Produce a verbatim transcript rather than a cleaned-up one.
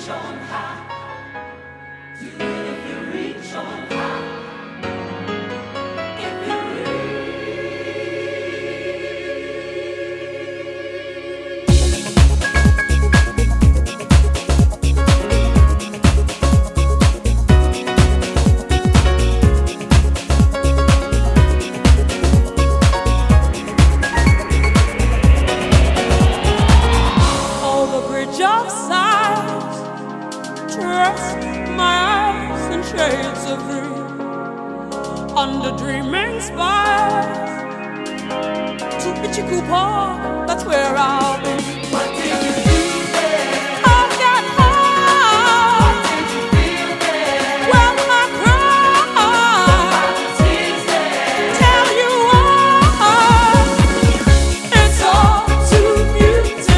Shades of green under dreaming spires to Pichiku Park, that's where I'll be.